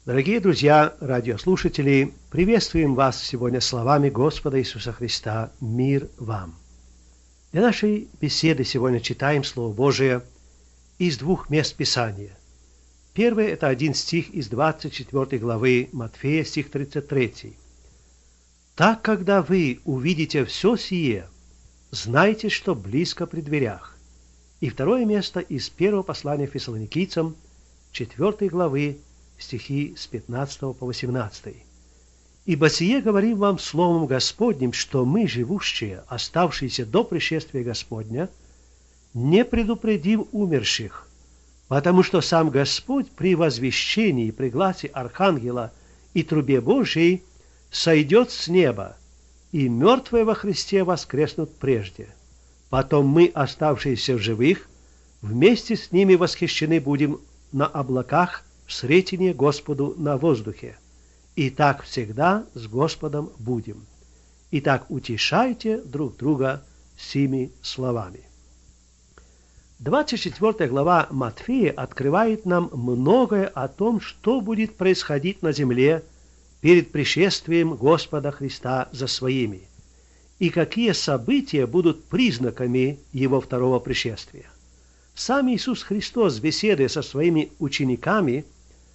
Дорогие друзья, радиослушатели, приветствуем вас сегодня словами Господа Иисуса Христа. Мир вам! Для нашей беседы сегодня читаем Слово Божие из двух мест Писания. Первое – это один стих из 24 главы Матфея, стих 33. «Так, когда вы увидите все сие, знайте, что близко при дверях». И второе место из первого послания Фессалоникийцам, 4 главы, стихи с 15 по 18. «Ибо сие говорим вам словом Господним, что мы, живущие, оставшиеся до пришествия Господня, не предупредим умерших, потому что сам Господь при возвещении, при гласе архангела и трубе Божией сойдет с неба, и мертвые во Христе воскреснут прежде. Потом мы, оставшиеся в живых, вместе с ними восхищены будем на облаках встретение Господу на воздухе. И так всегда с Господом будем. Итак, утешайте друг друга сими словами». 24 глава Матфея открывает нам многое о том, что будет происходить на земле перед пришествием Господа Христа за своими, и какие события будут признаками Его второго пришествия. Сам Иисус Христос, беседуя со своими учениками,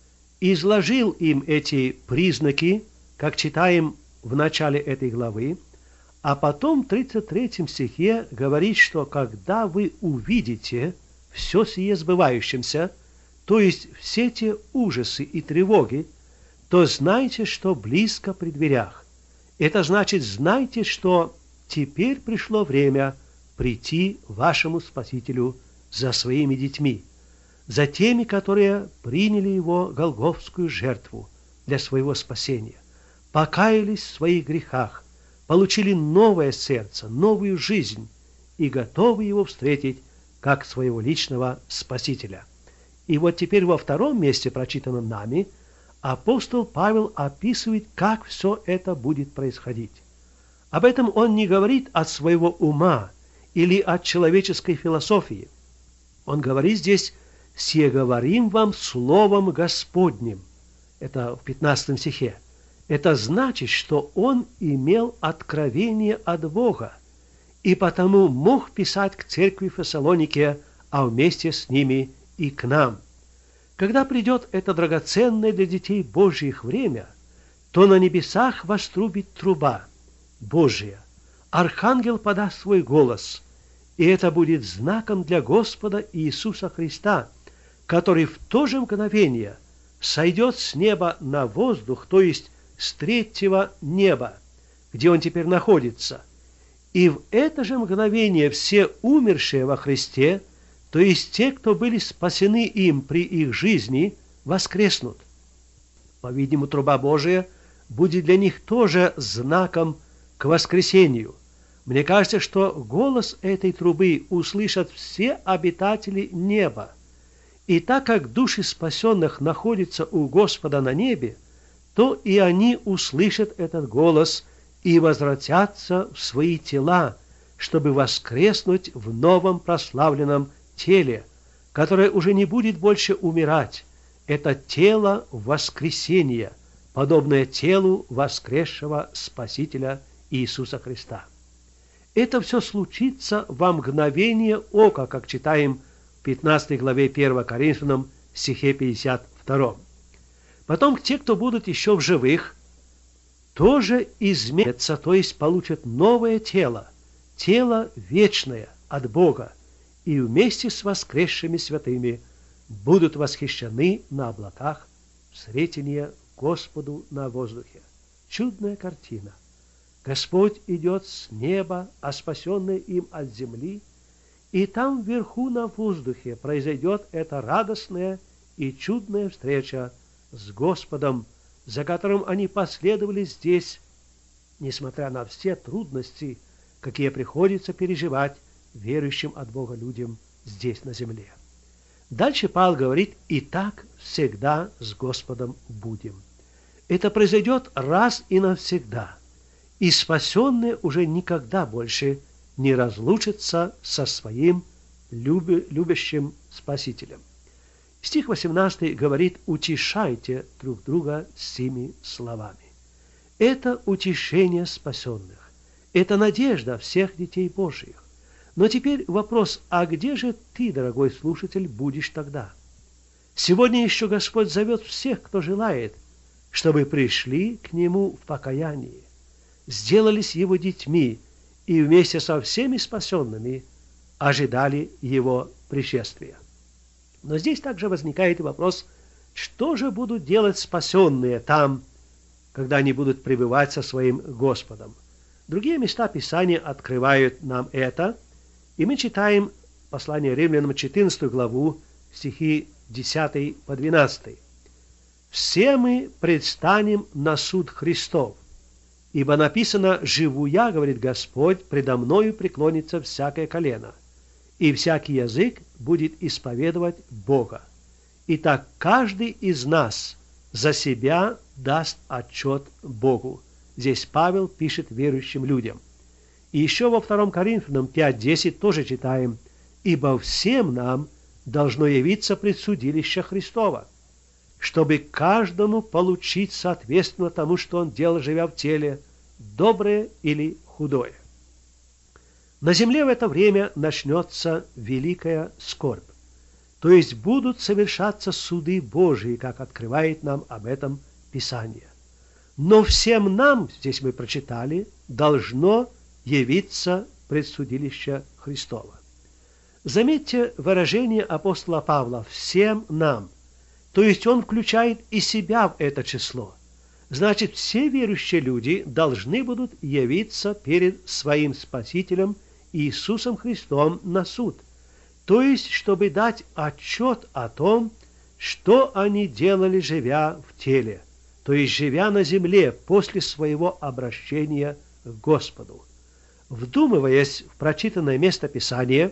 изложил им эти признаки, как читаем в начале этой главы, а потом в 33 стихе говорит, что когда вы увидите все сие сбывающимся, то есть все те ужасы и тревоги, то знайте, что близко при дверях. Это значит, знайте, что теперь пришло время прийти вашему Спасителю за своими детьми, за теми, которые приняли Его голгофскую жертву для своего спасения, покаялись в своих грехах, получили новое сердце, новую жизнь и готовы Его встретить как своего личного Спасителя. И вот теперь во втором месте, прочитанном нами, апостол Павел описывает, как все это будет происходить. Об этом он не говорит от своего ума или от человеческой философии. Он говорит здесь: «Сие говорим вам словом Господним». Это в 15 стихе. Это значит, что он имел откровение от Бога, и потому мог писать к церкви в Фессалонике, а вместе с ними и к нам. Когда придет это драгоценное для детей Божьих время, то на небесах вострубит труба Божия, архангел подаст свой голос, и это будет знаком для Господа Иисуса Христа, который в то же мгновение сойдет с неба на воздух, то есть с третьего неба, где он теперь находится. И в это же мгновение все умершие во Христе, то есть те, кто были спасены им при их жизни, воскреснут. По-видимому, труба Божия будет для них тоже знаком к воскресению. Мне кажется, что голос этой трубы услышат все обитатели неба. И так как души спасенных находятся у Господа на небе, то и они услышат этот голос и возвратятся в свои тела, чтобы воскреснуть в новом прославленном теле, которое уже не будет больше умирать. Это тело воскресения, подобное телу воскресшего Спасителя Иисуса Христа. Это все случится во мгновение ока, как читаем в 15 главе 1 Коринфянам, стихе 52. Потом те, кто будут еще в живых, тоже изменятся, то есть получат новое тело, тело вечное от Бога, и вместе с воскресшими святыми будут восхищены на облаках встретения Господу на воздухе. Чудная картина. Господь идет с неба, а спасенные им от земли, и там вверху на воздухе произойдет эта радостная и чудная встреча с Господом, за которым они последовали здесь, несмотря на все трудности, какие приходится переживать верующим от Бога людям здесь на земле. Дальше Павел говорит: «И так всегда с Господом будем». Это произойдет раз и навсегда, и спасенные уже никогда больше не разлучатся со своим любящим Спасителем. Стих 18 говорит: «Утешайте друг друга сими словами». Это утешение спасенных. Это надежда всех детей Божьих. Но теперь вопрос: а где же ты, дорогой слушатель, будешь тогда? Сегодня еще Господь зовет всех, кто желает, чтобы пришли к Нему в покаянии, сделались Его детьми и вместе со всеми спасенными ожидали Его пришествия. Но здесь также возникает вопрос: что же будут делать спасенные там, когда они будут пребывать со своим Господом? Другие места Писания открывают нам это, и мы читаем послание Римлянам 14 главу, стихи 10 по 12. «Все мы предстанем на суд Христов, ибо написано: живу я, говорит Господь, предо мною преклонится всякое колено, и всякий язык будет исповедовать Бога. Итак, каждый из нас за себя даст отчет Богу». Здесь Павел пишет верующим людям. И еще во 2 Коринфянам 5:10 тоже читаем: «Ибо всем нам должно явиться предсудилище Христова, чтобы каждому получить соответственно тому, что он делал, живя в теле, доброе или худое». На земле в это время начнется великая скорбь, то есть будут совершаться суды Божии, как открывает нам об этом Писание. Но всем нам, здесь мы прочитали, должно явиться предсудилище Христова. Заметьте выражение апостола Павла «всем нам», то есть он включает и себя в это число. Значит, все верующие люди должны будут явиться перед своим Спасителем Иисусом Христом на суд, то есть, чтобы дать отчет о том, что они делали, живя в теле, то есть, живя на земле после своего обращения к Господу. Вдумываясь в прочитанное место Писания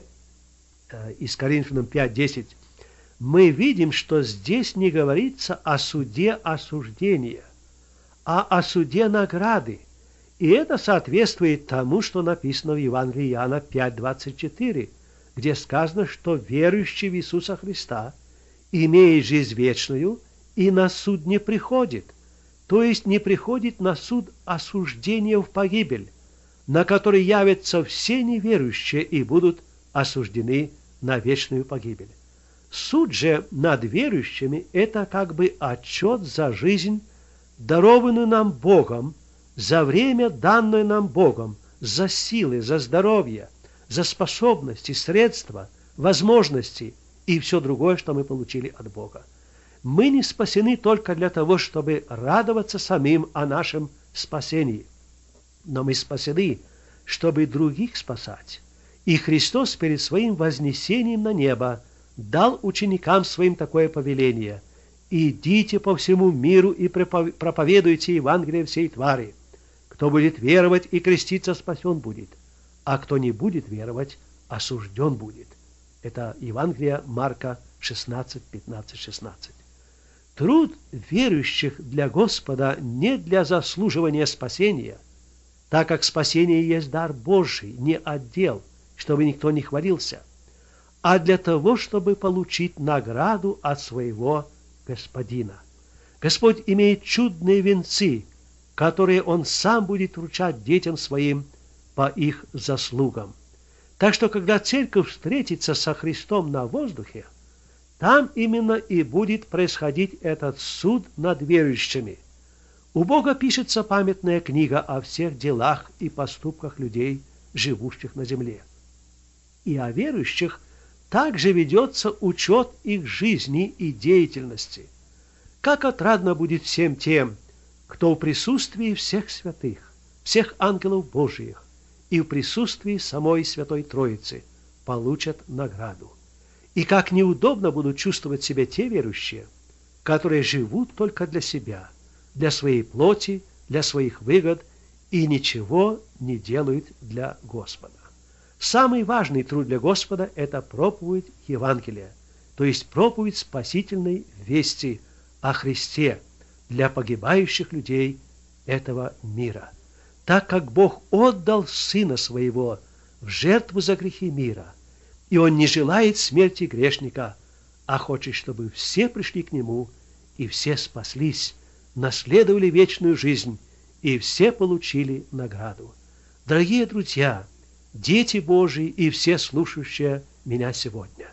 из Коринфянам 5:10, мы видим, что здесь не говорится о суде осуждения, а о суде награды. И это соответствует тому, что написано в Евангелии Иоанна 5:24, где сказано, что верующий в Иисуса Христа имеет жизнь вечную и на суд не приходит, то есть не приходит на суд осуждения в погибель, на который явятся все неверующие и будут осуждены на вечную погибель. Суд же над верующими – это как бы отчет за жизнь, дарованную нам Богом, за время, данное нам Богом, за силы, за здоровье, за способности, средства, возможности и все другое, что мы получили от Бога. Мы не спасены только для того, чтобы радоваться самим о нашем спасении, но мы спасены, чтобы других спасать. И Христос перед своим вознесением на небо дал ученикам своим такое повеление: «Идите по всему миру и проповедуйте Евангелие всей твари. Кто будет веровать и креститься, спасен будет, а кто не будет веровать, осужден будет». Это Евангелие Марка 16, 15, 16. Труд верующих для Господа не для заслуживания спасения, так как спасение есть дар Божий, не отдел, чтобы никто не хвалился, а для того, чтобы получить награду от своего Господина. Господь имеет чудные венцы, которые Он сам будет вручать детям Своим по их заслугам. Так что, когда церковь встретится со Христом на воздухе, там именно и будет происходить этот суд над верующими. У Бога пишется памятная книга о всех делах и поступках людей, живущих на земле. И о верующих также ведется учет их жизни и деятельности. Как отрадно будет всем тем, кто в присутствии всех святых, всех ангелов Божиих и в присутствии самой Святой Троицы получат награду. И как неудобно будут чувствовать себя те верующие, которые живут только для себя, для своей плоти, для своих выгод и ничего не делают для Господа. Самый важный труд для Господа – это проповедь Евангелия, то есть проповедь спасительной вести о Христе для погибающих людей этого мира. Так как Бог отдал Сына Своего в жертву за грехи мира, и Он не желает смерти грешника, а хочет, чтобы все пришли к Нему и все спаслись, наследовали вечную жизнь и все получили награду. Дорогие друзья, дети Божии и все слушающие меня сегодня,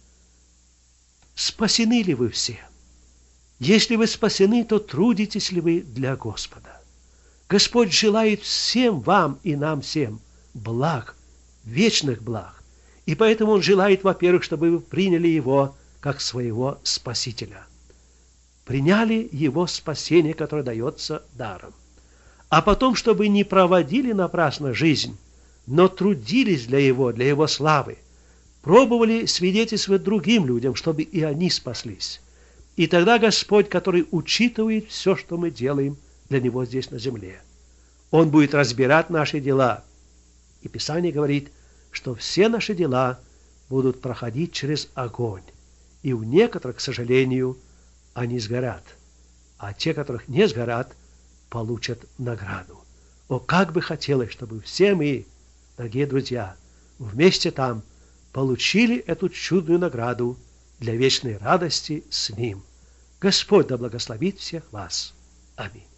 спасены ли вы все? Если вы спасены, то трудитесь ли вы для Господа? Господь желает всем вам и нам всем благ, вечных благ. И поэтому Он желает, во-первых, чтобы вы приняли Его как своего Спасителя. Приняли Его спасение, которое дается даром. А потом, чтобы не проводили напрасно жизнь, но трудились для Его славы. Пробовали свидетельствовать другим людям, чтобы и они спаслись. И тогда Господь, который учитывает все, что мы делаем для Него здесь на земле, Он будет разбирать наши дела. И Писание говорит, что все наши дела будут проходить через огонь. И у некоторых, к сожалению, они сгорят. А те, которых не сгорят, получат награду. О, как бы хотелось, чтобы все мы, дорогие друзья, вместе там получили эту чудную награду для вечной радости с Ним. Господь да благословит всех вас. Аминь.